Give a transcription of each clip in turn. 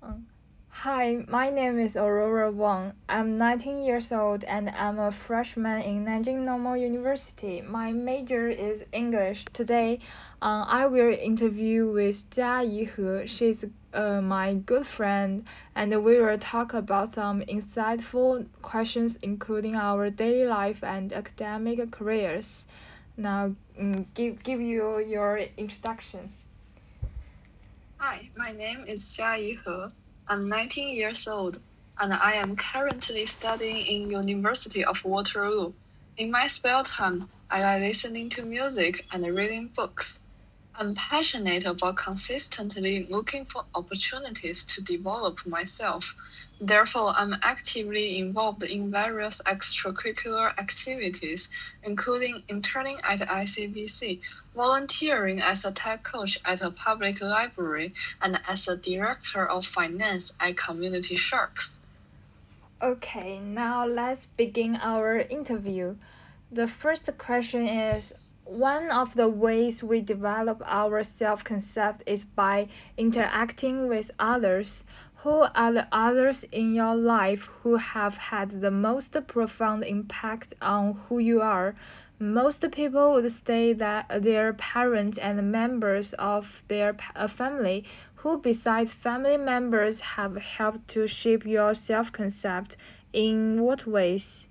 Um, Hi, my name is Aurora Wang. I'm 19 years old and I'm a freshman in Nanjing Normal University. My major is English. Today, I will interview with Jia Yihe. She's my good friend, and we will talk about some insightful questions, including our daily life and academic careers. Now, give you your introduction. Hi, my name is Xia Yihe. I'm 19 years old, and I am currently studying in University of Waterloo. In my spare time, I like listening to music and reading books. I'm passionate about consistently looking for opportunities to develop myself. Therefore, I'm actively involved in various extracurricular activities, including interning at ICBC, volunteering as a tech coach at a public library, and as a director of finance at Community Sharks. Okay, now let's begin our interview. The first question is, one of the ways we develop our self concept is by interacting with others. Who are the others in your life who have had the most profound impact on who you are? Most people would say that their parents and members of their family, who besides family members have helped to shape your self concept. In what ways?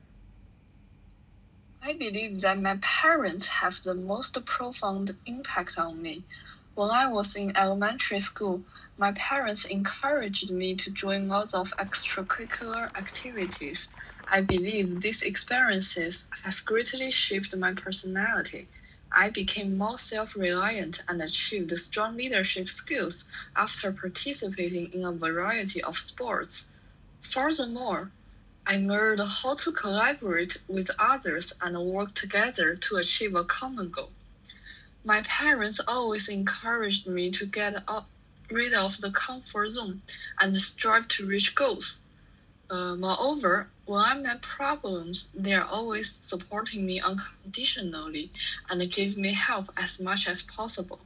I believe that my parents have the most profound impact on me. When I was in elementary school, my parents encouraged me to join lots of extracurricular activities. I believe these experiences has greatly shaped my personality. I became more self-reliant and achieved strong leadership skills after participating in a variety of sports. Furthermore, I learned how to collaborate with others and work together to achieve a common goal. My parents always encouraged me to rid of the comfort zone and strive to reach goals. Moreover, when I met problems, they are always supporting me unconditionally and give me help as much as possible.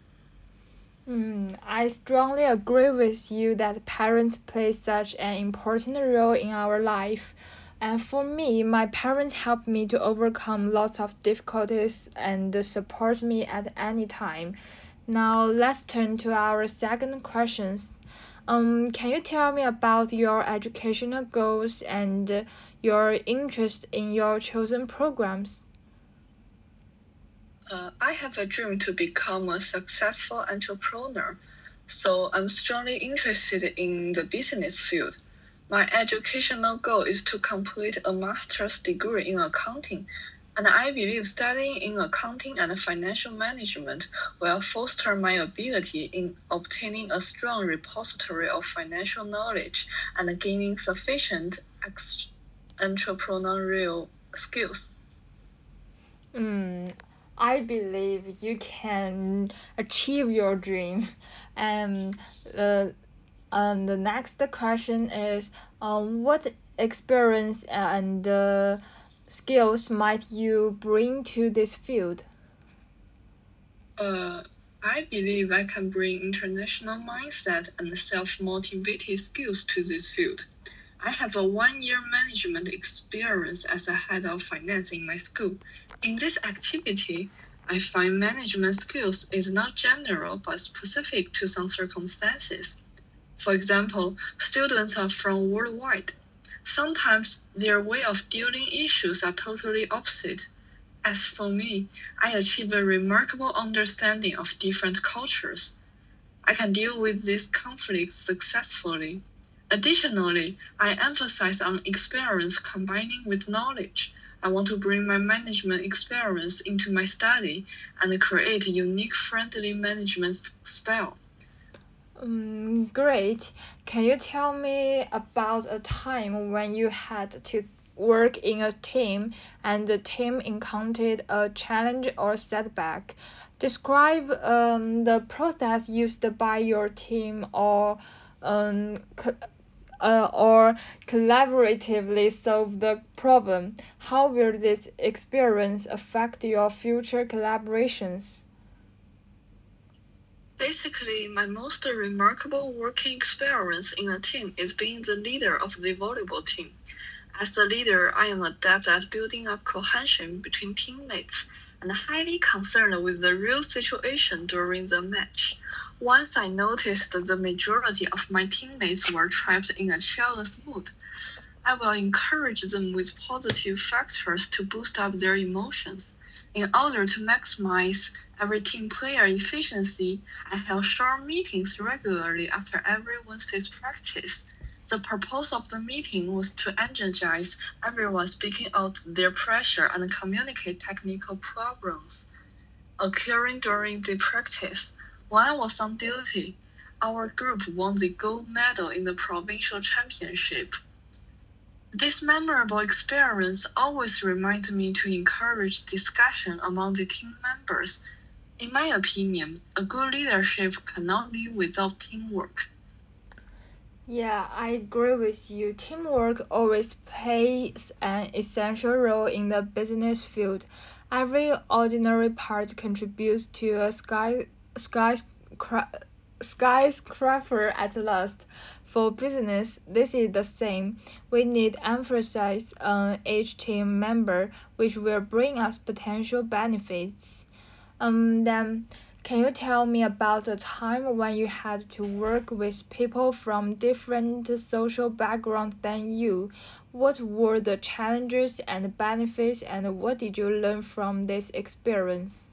I strongly agree with you that parents play such an important role in our life. And for me, my parents helped me to overcome lots of difficulties and support me at any time. Now let's turn to our second questions. Can you tell me about your educational goals and your interest in your chosen programs? I have a dream to become a successful entrepreneur, so I'm strongly interested in the business field. My educational goal is to complete a master's degree in accounting, and I believe studying in accounting and financial management will foster my ability in obtaining a strong repository of financial knowledge and gaining sufficient entrepreneurial skills. Mm, I believe you can achieve your dream. And the next question is, what experience and skills might you bring to this field? Uh, I believe I can bring international mindset and self-motivated skills to this field. I have a 1 year management experience as a head of finance in my school. In this activity, I find management skills is not general but specific to some circumstances. For example, students are from worldwide. Sometimes their way of dealing issues are totally opposite. As for me, I achieve a remarkable understanding of different cultures. I can deal with these conflicts successfully. Additionally, I emphasize on experience combining with knowledge. I want to bring my management experience into my study and create a unique friendly management style. Great. Can you tell me about a time when you had to work in a team and the team encountered a challenge or setback? Describe the process used by your team um, co- or collaboratively solve the problem. How will this experience affect your future collaborations? Basically, my most remarkable working experience in a team is being the leader of the volleyball team. As the leader, I am adept at building up cohesion between teammates and highly concerned with the real situation during the match. Once I noticed the majority of my teammates were trapped in a cheerless mood, I will encourage them with positive factors to boost up their emotions. In order to maximize every team player efficiency, I held short meetings regularly after every Wednesday's practice. The purpose of the meeting was to energize everyone speaking out their pressure and communicate technical problems occurring during the practice. When I was on duty, our group won the gold medal in the provincial championship. This memorable experience always reminds me to encourage discussion among the team members. In my opinion, a good leadership cannot live without teamwork. Yeah, I agree with you. Teamwork always plays an essential role in the business field. Every ordinary part contributes to a skyscraper at last. For business, this is the same. We need emphasis on each team member, which will bring us potential benefits. Then, can you tell me about a time when you had to work with people from different social backgrounds than you? What were the challenges and benefits, and what did you learn from this experience?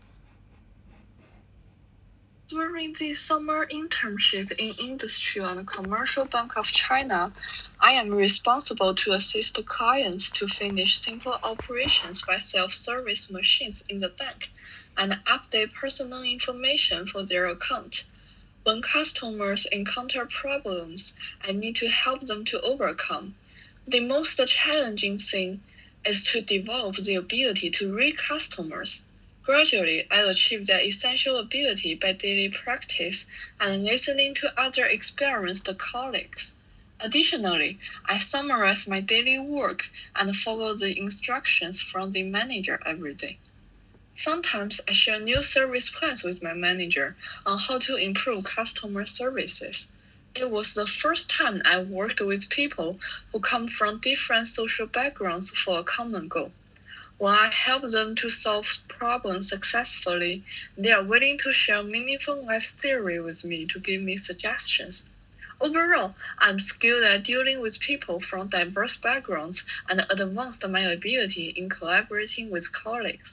During the summer internship in Industry and Commercial Bank of China, I am responsible to assist clients to finish simple operations by self-service machines in the bank and update personal information for their account. When customers encounter problems, I need to help them to overcome. The most challenging thing is to develop the ability to read customers. Gradually, I achieved that essential ability by daily practice and listening to other experienced colleagues. Additionally, I summarize my daily work and follow the instructions from the manager every day. Sometimes I share new service plans with my manager on how to improve customer services. It was the first time I worked with people who come from different social backgrounds for a common goal. When I help them to solve problems successfully, they are willing to share meaningful life theory with me to give me suggestions. Overall, I'm skilled at dealing with people from diverse backgrounds and advanced my ability in collaborating with colleagues.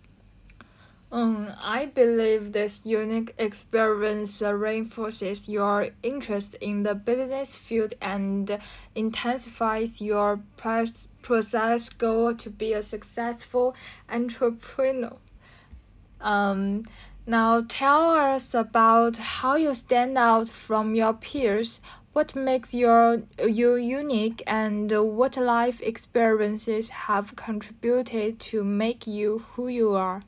I believe this unique experience reinforces your interest in the business field and intensifies your process goal to be a successful entrepreneur. Um, Now tell us about how you stand out from your peers. What makes you unique, and what life experiences have contributed to make you who you are?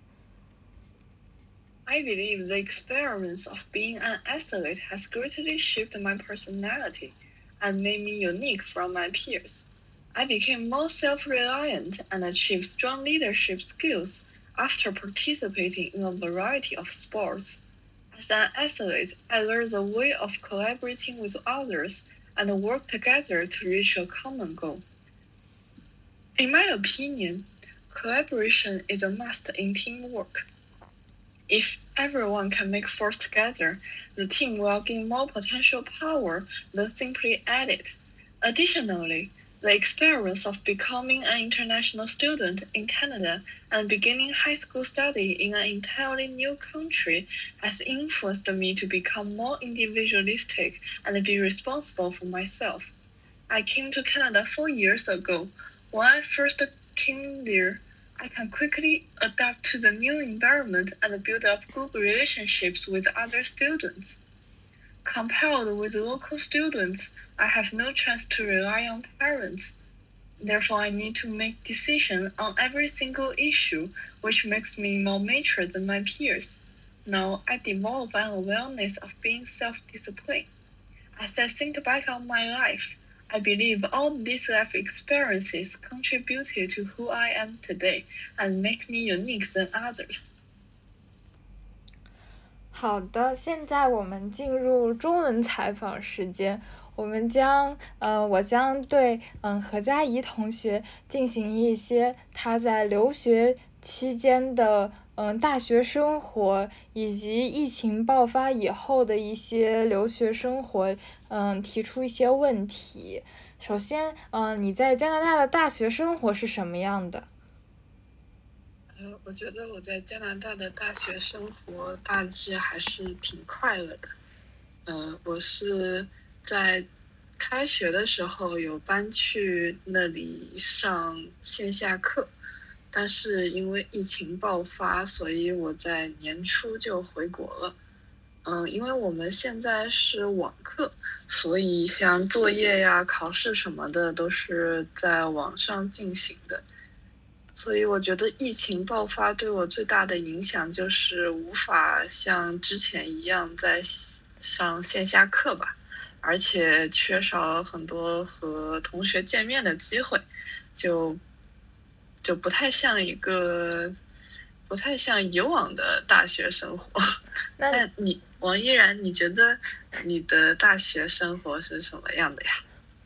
I believe the experience of being an athlete has greatly shaped my personality and made me unique from my peers. I became more self-reliant and achieved strong leadership skills after participating in a variety of sports. As an athlete, I learned the way of collaborating with others and work together to reach a common goal. In my opinion, collaboration is a must in teamwork. If everyone can make force together, the team will gain more potential power than simply add it. Additionally, the experience of becoming an international student in Canada and beginning high school study in an entirely new country has influenced me to become more individualistic and be responsible for myself. I came to Canada 4 years ago. When I first came there, I can quickly adapt to the new environment and build up good relationships with other students. Compared with local students, I have no chance to rely on parents. Therefore, I need to make decisions on every single issue, which makes me more mature than my peers. Now, I develop an awareness of being self-disciplined. As I think back on my life, I believe all these life experiences contributed to who I am today and make me unique than others. 好的，现在我们进入中文采访时间。我将对何佳怡同学进行一些他在留学期间的大学生活，以及疫情爆发以后的一些留学生活，提出一些问题。首先，你在加拿大的大学生活是什么样的？ 我觉得我在加拿大的大学生活大致还是挺快乐的。我是在开学的时候有搬去那里上线下课，但是因为疫情爆发，所以我在年初就回国了。因为我们现在是网课，所以像作业呀、考试什么的都是在网上进行的。所以我觉得疫情爆发对我最大的影响就是无法像之前一样在上线下课吧，而且缺少了很多和同学见面的机会，就不太像以往的大学生活。那你王依然，你觉得你的大学生活是什么样的呀？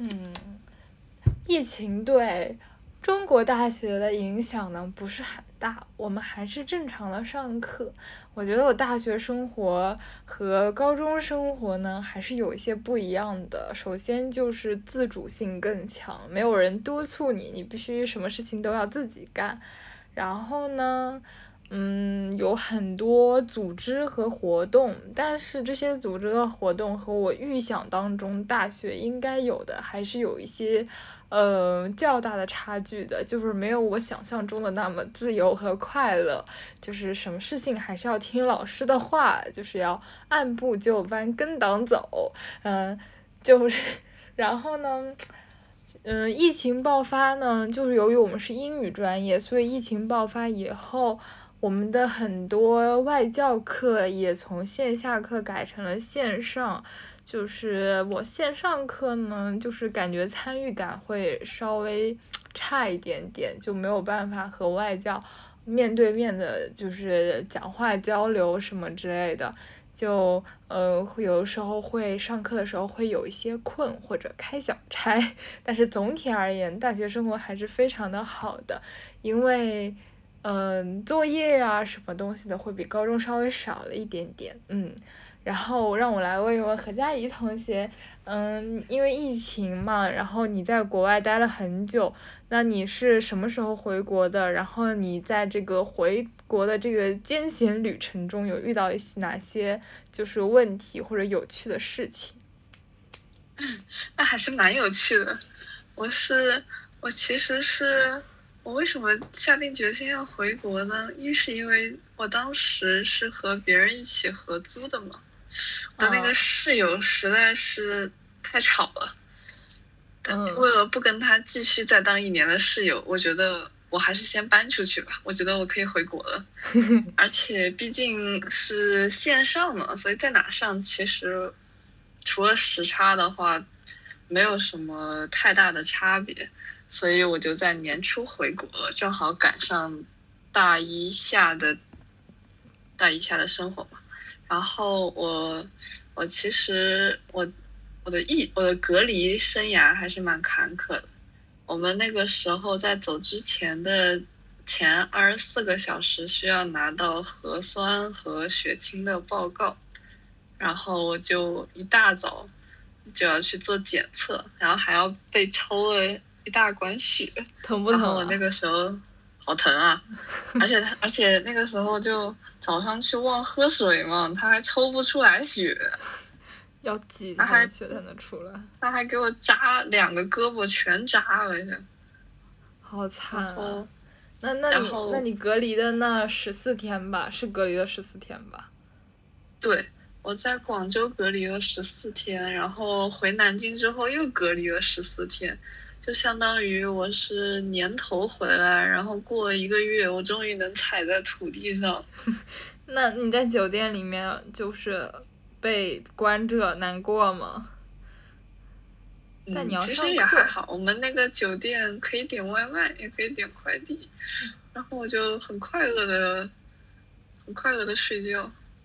疫情对中国大学的影响呢不是很大，我们还是正常的上课。我觉得我大学生活和高中生活呢还是有一些不一样的。首先就是自主性更强，没有人督促你，你必须什么事情都要自己干。然后呢，有很多组织和活动，但是这些组织和活动和我预想当中大学应该有的还是有一些较大的差距的，就是没有我想象中的那么自由和快乐，就是什么事情还是要听老师的话，就是要按部就班跟党走，就是然后呢。疫情爆发呢，就是由于我们是英语专业，所以疫情爆发以后，我们的很多外教课也从线下课改成了线上。就是我线上课呢，就是感觉参与感会稍微差一点点，就没有办法和外教面对面的，就是讲话交流什么之类的。就有时候会上课的时候会有一些困或者开小差，但是总体而言，大学生活还是非常的好的，因为作业呀、什么东西的会比高中稍微少了一点点，然后让我来问一问何佳怡同学，因为疫情嘛，然后你在国外待了很久，那你是什么时候回国的？然后你在这个回国的这个艰险旅程中，有遇到一些哪些就是问题或者有趣的事情？ 那还是蛮有趣的。我其实是我为什么下定决心要回国呢？一是因为我当时是和别人一起合租的嘛，我的那个室友实在是太吵了。为了不跟他继续再当一年的室友，我觉得我还是先搬出去吧。我觉得我可以回国了，而且毕竟是线上嘛，所以在哪上其实除了时差的话，没有什么太大的差别。所以我就在年初回国了，正好赶上大一下的生活嘛。然后我其实我的隔离生涯还是蛮坎坷的。我们那个时候在走之前的前24个小时需要拿到核酸和血清的报告，然后我就一大早就要去做检测，然后还要被抽了一大管血， 疼不疼啊？ 然后我那个时候好疼啊，而且那个时候就早上去忘喝水嘛，他还抽不出来血。 要几天血才能出来？ 他还给我扎2个胳膊全扎了一下， 好惨啊！那你隔离的那14天吧，是隔离了14天吧？ 对，我在广州隔离了14天，然后回南京之后又隔离了14天，就相当于我是年头回来，然后过了1个月，我终于能踩在土地上。 那你在酒店里面就是被关着，难过吗？但你要上课。 其实也还好，我们那个酒店可以点外卖，也可以点快递，然后我就很快乐的睡觉。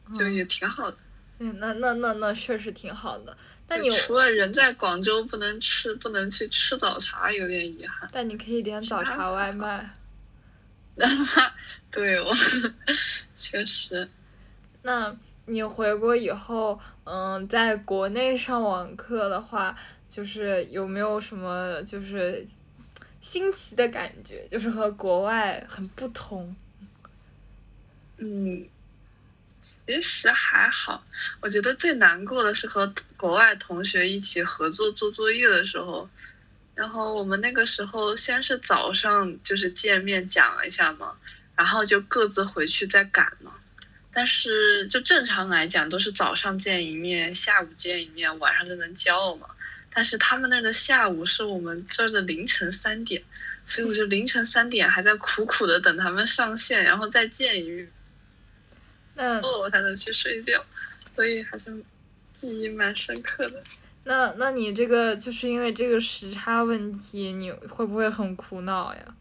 就也挺好的。 那确实挺好的。但你除了人在广州不能去吃早茶，有点遗憾。 但你可以点早茶外卖。 对我确实。 那你回国以后，在国内上网课的话，就是有没有什么就是新奇的感觉，就是和国外很不同？ 其实还好，我觉得最难过的是和国外同学一起合作做作业的时候，然后我们那个时候先是早上就是见面讲一下嘛，然后就各自回去再赶嘛。但是就正常来讲都是早上见一面，下午见一面，晚上就能交了嘛。但是他们那儿的下午是我们这儿的凌晨3点，所以我就凌晨3点还在苦苦的等他们上线，然后再见一面。我才能去睡觉，所以还是记忆蛮深刻的。 那你这个就是因为这个时差问题，你会不会很苦恼呀？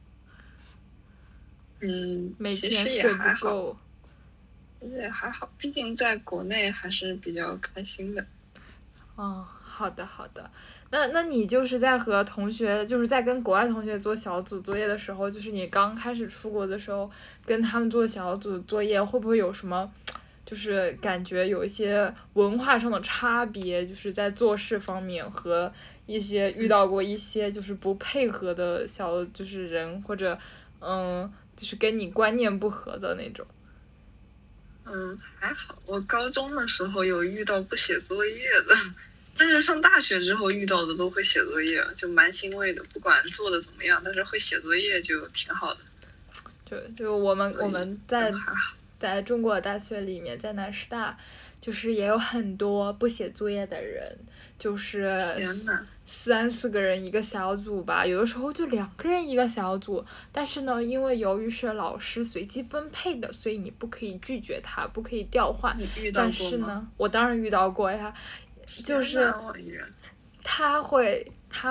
每天睡不够。 其实也还好，毕竟在国内还是比较开心的。 好的。那你就是在和同学，就是在跟国外同学做小组作业的时候，就是你刚开始出国的时候，跟他们做小组作业，会不会有什么，就是感觉有一些文化上的差别，就是在做事方面和一些遇到过一些就是不配合的就是人，或者就是跟你观念不合的那种？ 还好，我高中的时候有遇到不写作业的。但是上大学之后遇到的都会写作业，就蛮欣慰的。不管做的怎么样，但是会写作业就挺好的。 就我们在中国大学里面，在南师大，就是也有很多不写作业的人，就是3-4个人一个小组吧，有的时候就2个人一个小组。但是呢，因为由于是老师随机分配的，所以你不可以拒绝他，不可以调换。 你遇到过吗？ 但是呢，我当然遇到过呀。就是他会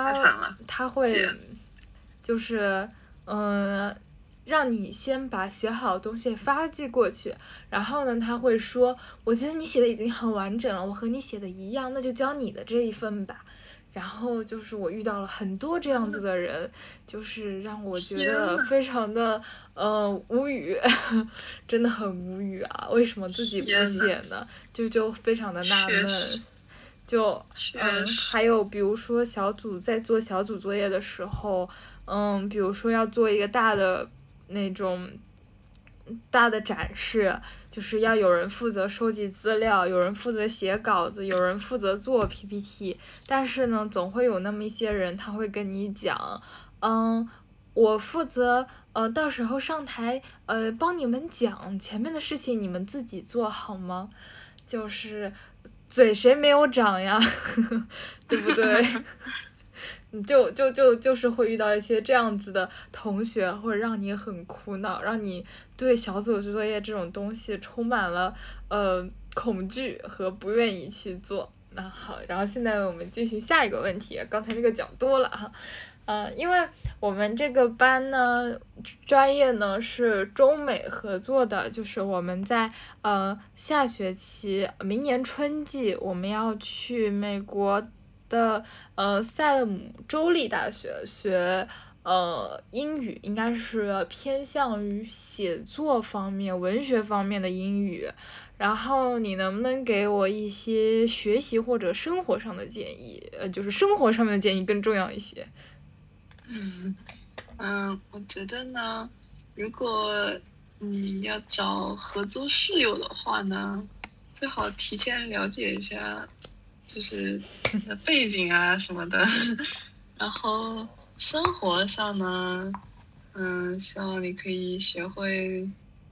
就是让你先把写好的东西发寄过去，然后呢他会说，我觉得你写的已经很完整了，我和你写的一样，那就交你的这一份吧。然后就是我遇到了很多这样子的人，就是让我觉得非常的无语，真的很无语啊！为什么自己不写呢？就非常的纳闷。还有比如说在做小组作业的时候，比如说要做一个大的那种大的展示，就是要有人负责收集资料，有人负责写稿子，有人负责做 PPT。但是呢，总会有那么一些人，他会跟你讲，我负责到时候上台帮你们讲，前面的事情你们自己做好吗？就是嘴谁没有长呀，对不对？你就是会遇到一些这样子的同学，或者让你很苦恼，让你对小组作业这种东西充满了恐惧和不愿意去做。那好，然后现在我们进行下一个问题，刚才那个讲多了哈。因为我们这个班呢，专业呢是中美合作的，就是我们在下学期明年春季我们要去美国的塞勒姆州立大学学英语，应该是偏向于写作方面、文学方面的英语。然后你能不能给我一些学习或者生活上的建议？就是生活上面的建议更重要一些。 我觉得呢，如果你要找合租室友的话呢，最好提前了解一下，就是你的背景啊什么的。然后生活上呢，希望你可以学会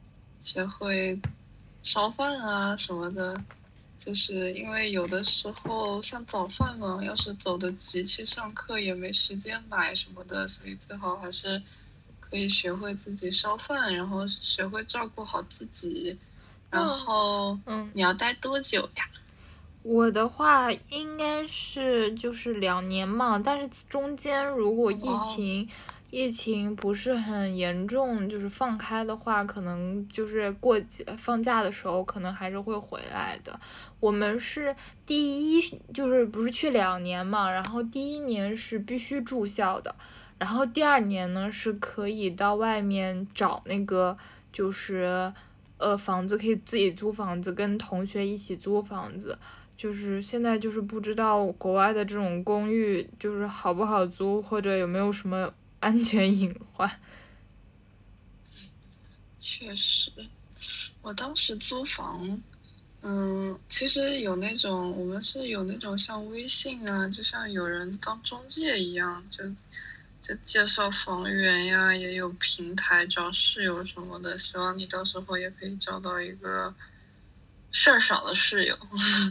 烧饭啊什么的。就是因为有的时候像早饭嘛，要是走得急去上课也没时间买什么的，所以最好还是可以学会自己烧饭，然后学会照顾好自己。然后你要待多久呀？ 我的话应该是就是2年嘛，但是中间如果疫情疫情不是很严重，就是放开的话，可能就是放假的时候，可能还是会回来的。我们是就是不是去2年嘛，然后第一年是必须住校的，然后第2年呢是可以到外面找那个就是房子，可以自己租房子，跟同学一起租房子。就是现在就是不知道国外的这种公寓就是好不好租，或者有没有什么安全隐患。 确实，我当时租房，其实有那种，我们是有那种像微信啊，就像有人当中介一样，就介绍房源呀，也有平台找室友什么的。希望你到时候也可以找到一个事儿少的室友。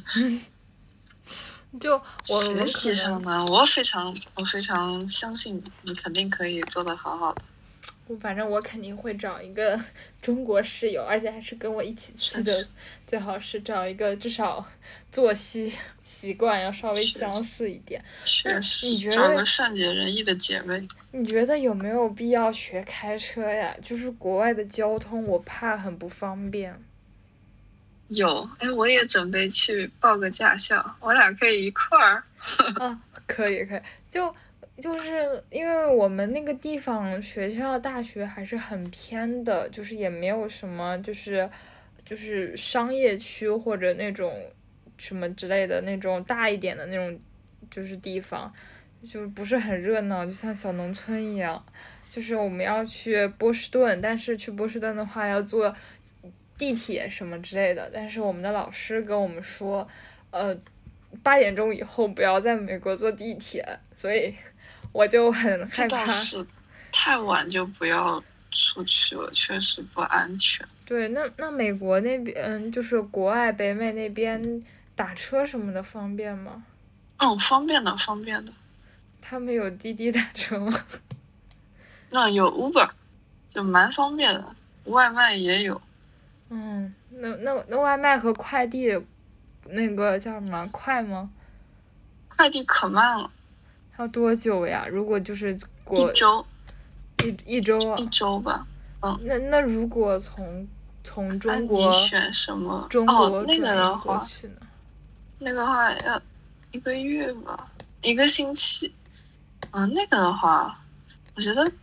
就我学们可习上能， 呢，我非常相信你肯定可以做得好好的。 反正我肯定会找一个中国室友，而且还是跟我一起去的，最好是找一个至少作息习惯要稍微相似一点。 确实， 你觉得找个善解人意的姐妹。 你觉得有没有必要学开车呀？就是国外的交通，我怕很不方便。 有，哎，我也准备去报个驾校，我俩可以一块儿。 啊，可以可以，就是因为我们那个地方学校大学还是很偏的，就是也没有什么就是商业区或者那种什么之类的那种大一点的那种就是地方，就是不是很热闹，就像小农村一样。就是我们要去波士顿，但是去波士顿的话要坐地铁什么之类的，但是我们的老师跟我们说，8点钟以后不要在美国坐地铁，所以我就很害这倒怕。 是，太晚就不要出去了，确实不安全。 对，那美国那边，就是国外北美那边打车什么的方便吗？ 方便的，方便的。 他们有滴滴打车吗？ 那有 Uber，就蛮方便的，外卖也有。 那外卖和快递那个叫什么快吗？ 快递可慢了， 要多久呀？如果就是一周。 一周啊？ 一周吧。 那如果从中国看你选什么。那个的话， 去呢？ 那个话要1个月吧，1个星期。那个的话，我觉得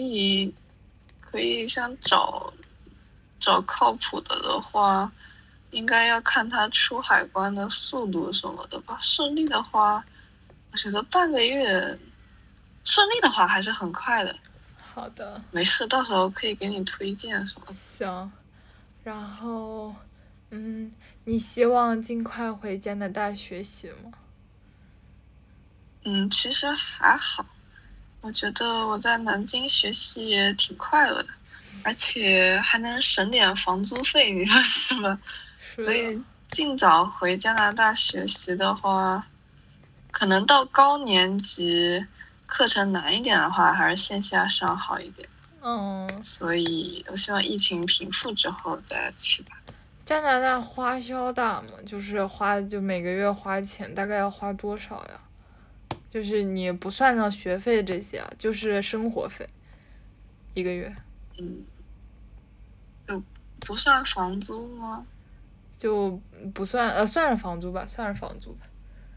可以像找靠谱的话，应该要看他出海关的速度什么的吧。顺利的话，我觉得半个月，顺利的话还是很快的。 好的。 没事，到时候可以给你推荐什么的。 行，然后，你希望尽快回加拿大学习吗？ 其实还好，我觉得我在南京学习也挺快乐的，而且还能省点房租费，你说是吗？所以尽早回加拿大学习的话，可能到高年级课程难一点的话，还是线下上好一点。所以我希望疫情平复之后再去吧。 加拿大花销大吗？就是每个月花钱大概要花多少呀？就是你不算上学费这些啊，就是生活费，1个月。 就不算房租吗？ 就不算，算上房租吧，算上房租吧。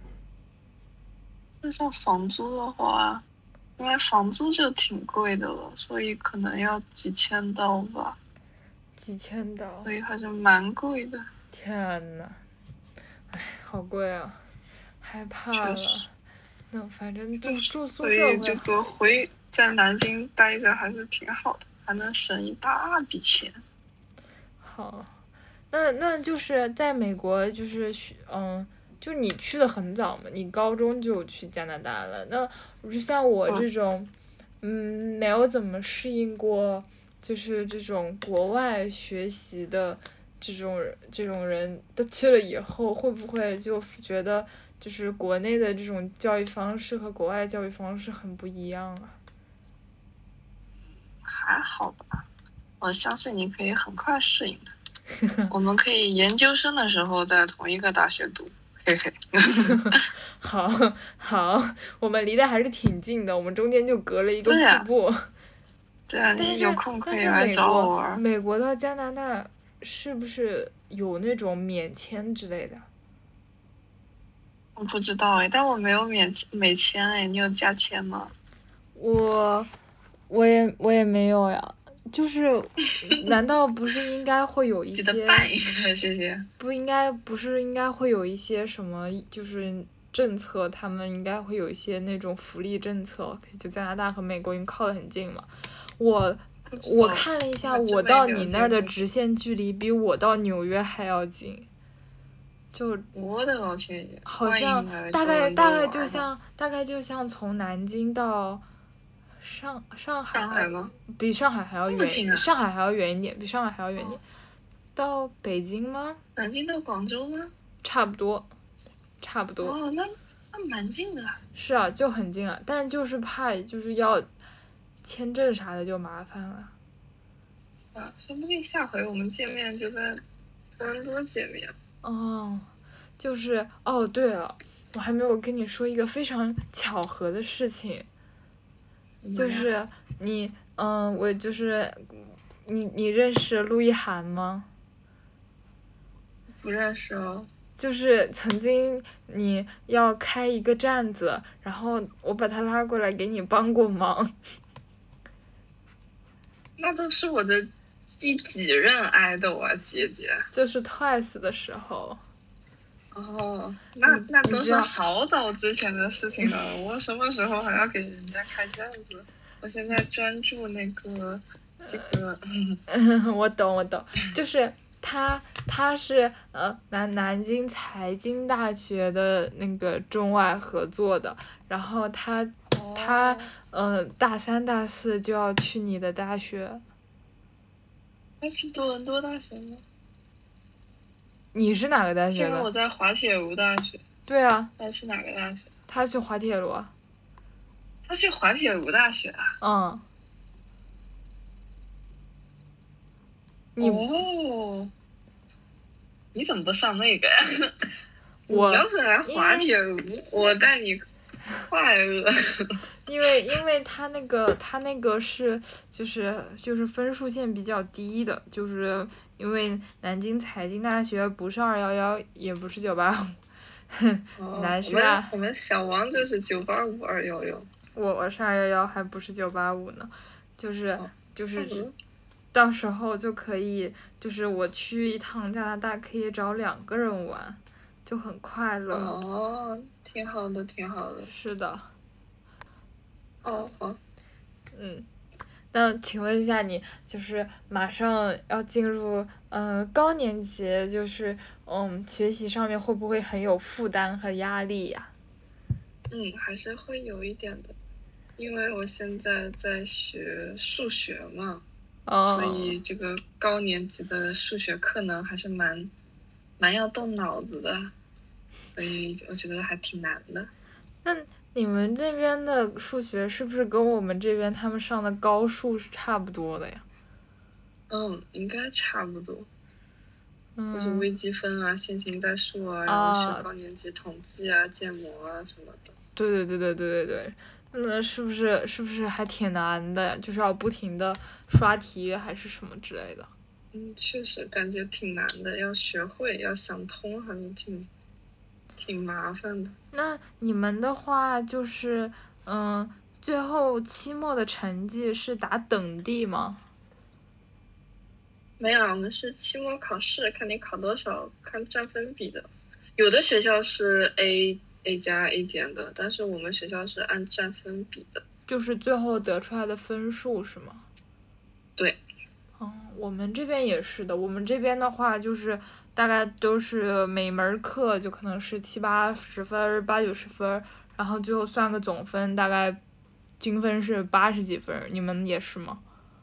算上房租的话，因为房租就挺贵的了，所以可能要几千刀吧。 几千刀？ 所以还是蛮贵的。 天呐，哎，好贵啊，害怕了。那反正住宿舍会好。 所以这个在南京待着还是挺好的，还能省一大笔钱。 好，那就是在美国，就是就你去的很早嘛，你高中就去加拿大了。那就像我这种，没有怎么适应过，就是这种国外学习的这种人，他去了以后，会不会就觉得就是国内的这种教育方式和国外教育方式很不一样啊？ 还好吧，我相信你可以很快适应的。我们可以研究生的时候在同一个大学读， 嘿嘿。 好，好，我们离得还是挺近的，我们中间就隔了一个瀑布。 对啊， 但是你有空可以但是来找我玩。 美国到加拿大是不是有那种免签之类的？ 我不知道哎，但我没有美签哎，你有加签吗？ 我也没有呀，就是难道不是应该会有一些？ 记得办一个，谢谢。 不是应该会有一些什么就是政策，他们应该会有一些那种福利政策，就加拿大和美国因为靠得很近嘛。我看了一下，我到你那儿的直线距离比我到纽约还要近。就我的老天爷！ 好像大概就像从南京到上海吗？ 比上海还要远， 啊、 上海还要远一点，比上海还要远一点。到北京吗？ 南京到广州吗？ 差不多。 哦，那蛮近的。 是啊，就很近啊，但就是怕就是要签证啥的就麻烦了。 啊，说不定下回我们见面就在多伦多见面。 哦，就是哦，对了，我还没有跟你说一个非常巧合的事情，就是我就是你认识陆一涵吗？ 不认识哦。 就是曾经你要开一个站子，然后我把他拉过来给你帮过忙。 那都是我的第几任idol啊，姐姐？ 就是 Twice 的时候。 哦，那都是好早之前的事情了。我什么时候还要给人家开站子？我现在专注那个这个。 我懂，就是他是南京财经大学的那个中外合作的，然后他大3大4就要去你的大学。 他是多伦多大学吗？ 你是哪个大学的？ 因为我在滑铁卢大学。 对啊。 他是哪个大学？ 他去滑铁卢。 他去滑铁卢大学啊？ 嗯。 哦，你怎么不上那个呀？ 你要是来滑铁卢，我带你快乐。 因为他那个是就是分数线比较低的，就是因为南京财经大学不是211，也不是985。难是吧？ 我们小王就是985、211。 我是211，还不是985呢，就是到时候就可以，就是我去一趟加拿大可以找2个人玩，就很快乐。 哦，挺好的，挺好的。 是的。 哦。 那请问一下你，就是马上要进入高年级，就是学习上面会不会很有负担和压力呀？ 还是会有一点的，因为我现在在学数学嘛。所以这个高年级的数学课呢，还是蛮要动脑子的，所以我觉得还挺难的。 那你们这边的数学是不是跟我们这边他们上的高数是差不多的呀？ 应该差不多。就是微积分啊、线性代数啊，然后学高年级统计啊、建模啊什么的。 对。那是不是还挺难的？就是要不停的刷题还是什么之类的？ 确实感觉挺难的，要学会，要想通，还是挺麻烦的。 那你们的话就是最后期末的成绩是打等第吗？ 没有，我们是期末考试，看你考多少，看占分比的。有的学校是 A 加 A 减的，但是我们学校是按占分比的。 就是最后得出来的分数是吗？ 对。 我们这边也是的。我们这边的话就是大概都是每门课就可能是70-80分、80-90分，然后最后算个总分，大概均分是80几分。你们也是吗？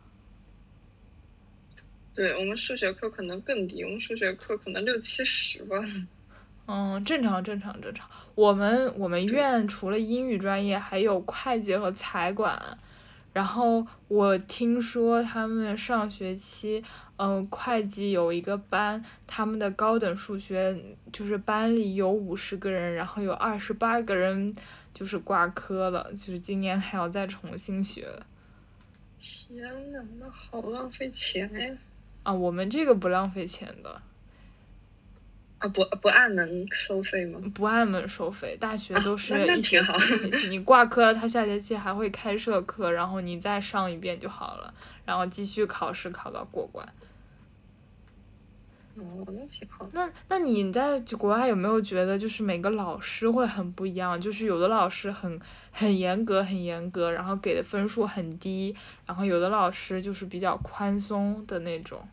对，我们数学课可能更低，我们数学课可能60-70吧。 正常。我们院除了英语专业，还有会计和财管， 然后我听说他们上学期，会计有一个班，他们的高等数学就是班里有50个人，然后有28个人就是挂科了，就是今年还要再重新学。 天呐，那好浪费钱呀！ 啊，我们这个不浪费钱的。 啊，不按门收费吗？ 不按门收费，大学都是那一学期挺好。 一学期，你挂科了，他下学期还会开设课，然后你再上一遍就好了，然后继续考试考到过关。 哦，那挺好。 那你在国外有没有觉得就是每个老师会很不一样？就是有的老师很严格，很严格，然后给的分数很低，然后有的老师就是比较宽松的那种。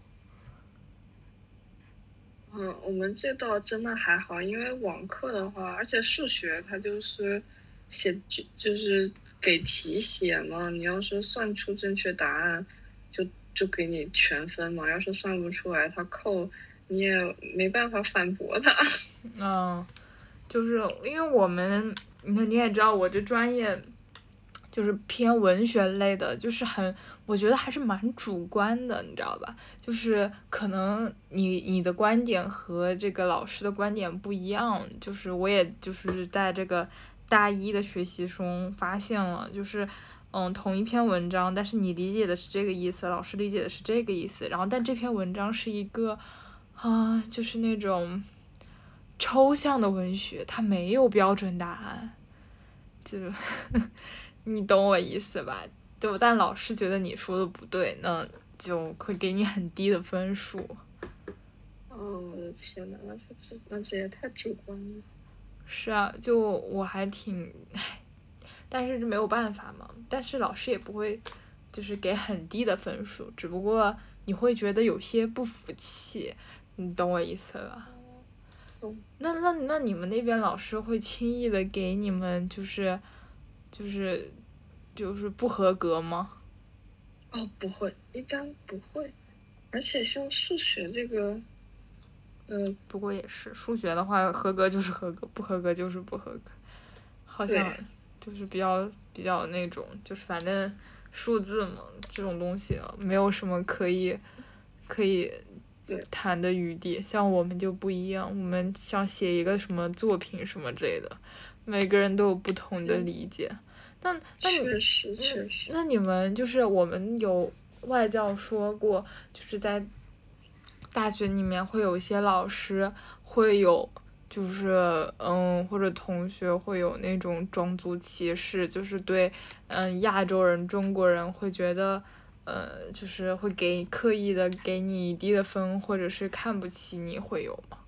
我们这倒真的还好，因为网课的话，而且数学它就是就是给题写嘛，你要是算出正确答案，就给你全分嘛，要是算不出来，他扣你也没办法反驳他。 嗯，就是因为我们，你也知道我这专业就是偏文学类的，就是我觉得还是蛮主观的，你知道吧？就是可能你的观点和这个老师的观点不一样，就是我也就是在这个大一的学习中发现了，就是同一篇文章，但是你理解的是这个意思，老师理解的是这个意思，然后但这篇文章是一个就是那种抽象的文学，它没有标准答案，就你懂我意思吧？但老师觉得你说的不对，那就会给你很低的分数。 哦，我的天呐，那这也太主观了。 是啊，就我还挺，但是没有办法嘛。但是老师也不会，就是给很低的分数，只不过你会觉得有些不服气，你懂我意思吧？那你们那边老师会轻易的给你们就是就是不合格吗？ 哦，不会，一般不会。而且像数学这个， 不过也是，数学的话，合格就是合格，不合格就是不合格，好像对， 就是比较那种，就是反正数字嘛，这种东西没有什么可以对， 谈的余地。像我们就不一样，我们想写一个什么作品什么之类的，每个人都有不同的理解。 确实确实。 那你们就是我们有外教说过，就是在大学里面会有一些老师会有，就是或者同学会有那种种族歧视，就是对亚洲人、中国人会觉得就是会刻意的给你低的分，或者是看不起你，会有吗？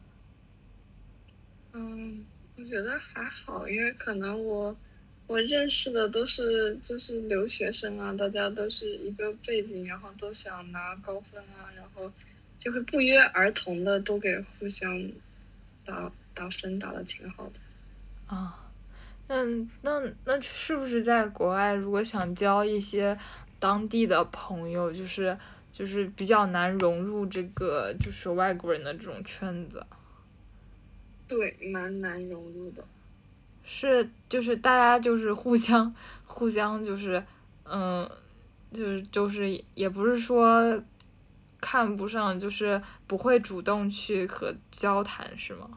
我觉得还好，因为可能我认识的都是就是留学生啊，大家都是一个背景，然后都想拿高分啊，然后就会不约而同的都给互相打分，打的挺好的。 啊。那是不是在国外，如果想交一些当地的朋友，就是比较难融入这个就是外国人的这种圈子？ 对，蛮难融入的。 就是大家就是互相就是嗯就是也不是说看不上，就是不会主动去和交谈，是吗？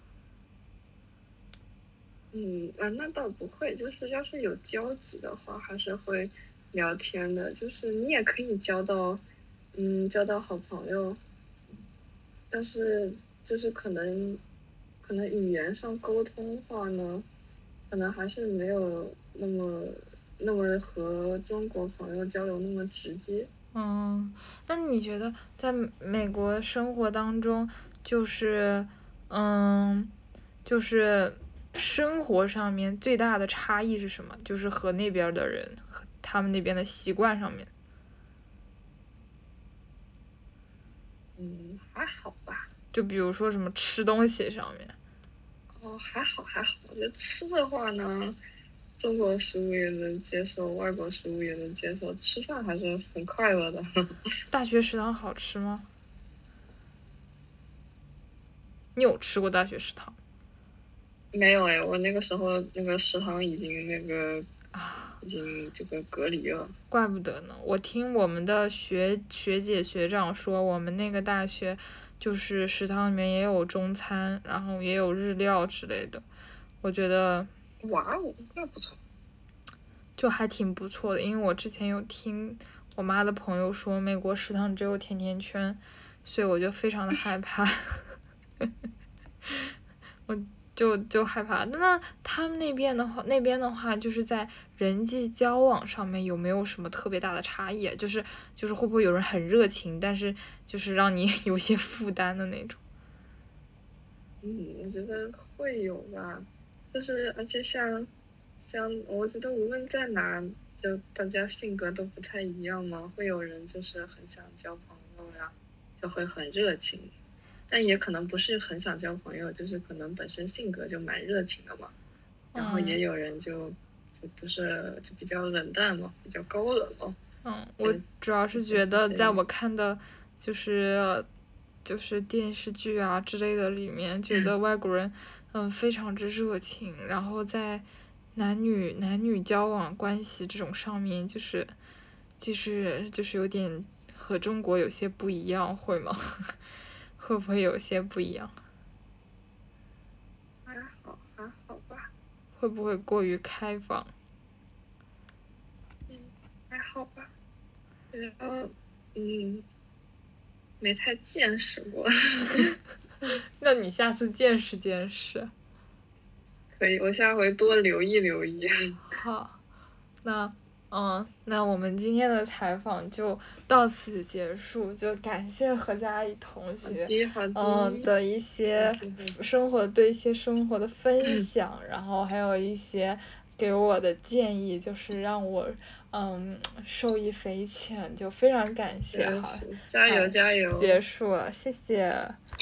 那倒不会，就是要是有交集的话，还是会聊天的。就是你也可以交到好朋友，但是就是可能语言上沟通话呢，可能还是没有那么和中国朋友交流那么直接。 嗯，那你觉得在美国生活当中，就是嗯，就是生活上面最大的差异是什么？就是和那边的人和他们那边的习惯上面。 还好吧。 就比如说什么吃东西上面。 哦，还好还好。我觉得吃的话呢，中国食物也能接受，外国食物也能接受，吃饭还是很快乐的。 大学食堂好吃吗？你有吃过大学食堂？ 没有哎，我那个时候那个食堂已经那个已经这个隔离了。 怪不得呢，我听我们的学姐学长说，我们那个大学就是食堂里面也有中餐，然后也有日料之类的，我觉得哇哦，那不错。 就还挺不错的，因为我之前有听我妈的朋友说美国食堂只有甜甜圈，所以我就非常的害怕。我就害怕。那他们那边的话，就是在人际交往上面有没有什么特别大的差异？就是会不会有人很热情，但是就是让你有些负担的那种？ 我觉得会有吧，就是而且像我觉得无论在哪，就大家性格都不太一样嘛，会有人就是很想交朋友呀，就会很热情。但也可能不是很想交朋友，就是可能本身性格就蛮热情的嘛。然后也有人就不是就比较冷淡嘛，比较高冷嘛。 我主要是觉得在我看的，就是电视剧啊之类的里面，觉得外国人非常之热情，然后在男女交往关系这种上面，就是有点和中国有些不一样，会吗？会不会有些不一样？ 还好吧。 会不会过于开放？ 还好吧。觉得没太见识过。 那你下次见识见识。 可以，我下回多留意留意。 好，那我们今天的采访就到此结束，就感谢何佳怡同学的一些对一些生活的分享，然后还有一些给我的建议，就是让我受益匪浅，就非常感谢。好， 加油加油！ 结束了，谢谢。